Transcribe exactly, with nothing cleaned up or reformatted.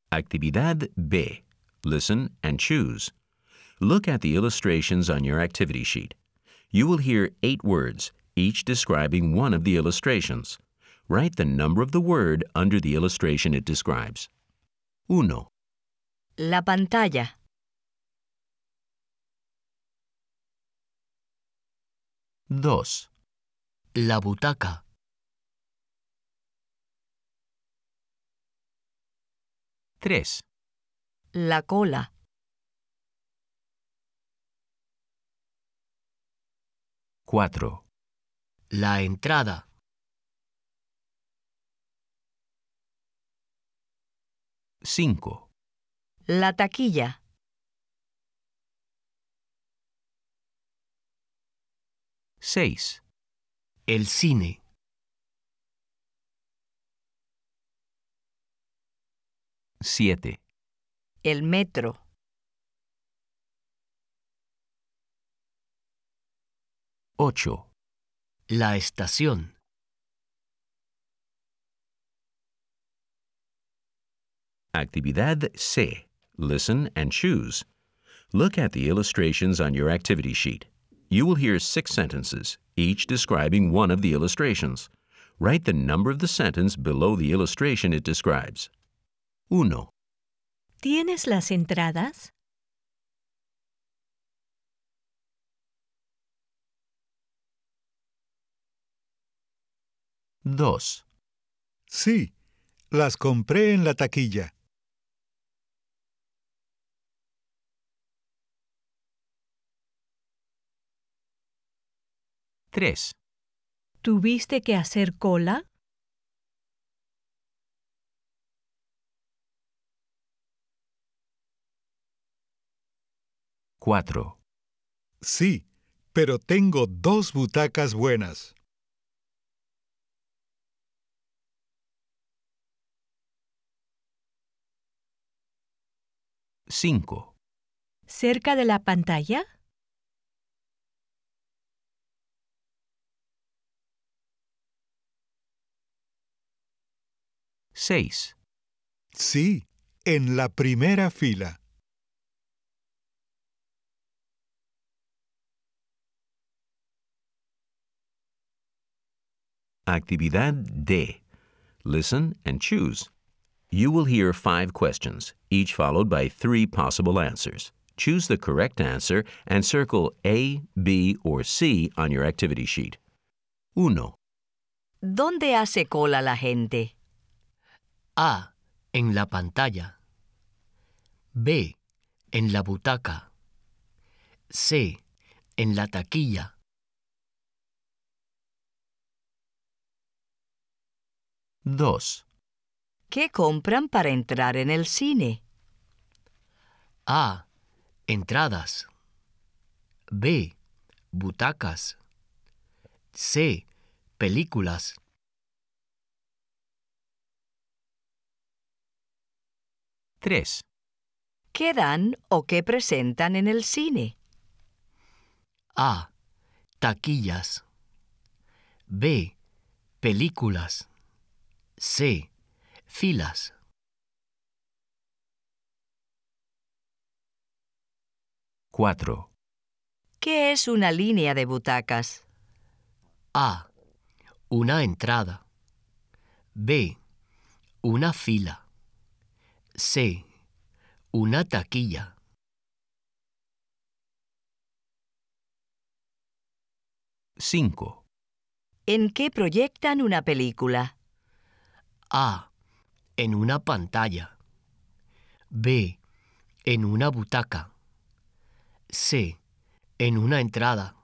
Actividad B. Listen and choose. Look at the illustrations on your activity sheet. You will hear eight words, each describing one of the illustrations. Write the number of the word under the illustration it describes. Uno. La pantalla. Dos. La butaca. Tres. La cola. Cuatro. La entrada. Cinco. La taquilla. Seis. El cine. Siete. El metro. Ocho. La estación. Actividad C. Listen and choose. Look at the illustrations on your activity sheet. You will hear six sentences, each describing one of the illustrations. Write the number of the sentence below the illustration it describes. Uno. ¿Tienes las entradas? Dos. Sí, las compré en la taquilla. Tres. ¿Tuviste que hacer cola? Cuatro. Sí, pero tengo dos butacas buenas. Cinco. ¿Cerca de la pantalla? Seis. Sí, en la primera fila. Actividad D. Listen and choose. You will hear five questions, each followed by three possible answers. Choose the correct answer and circle A, B, or C on your activity sheet. Uno. ¿Dónde hace cola la gente? A. En la pantalla. B. En la butaca. C. En la taquilla. Dos. ¿Qué compran para entrar en el cine? A. Entradas. B. Butacas. C. Películas. Tres. ¿Qué dan o qué presentan en el cine? A. Taquillas. B. Películas. C. Filas. Cuatro. ¿Qué es una línea de butacas? A. Una entrada. B. Una fila. C. Una taquilla. Cinco. ¿En qué proyectan una película? A. En una pantalla. B. En una butaca. C. En una entrada.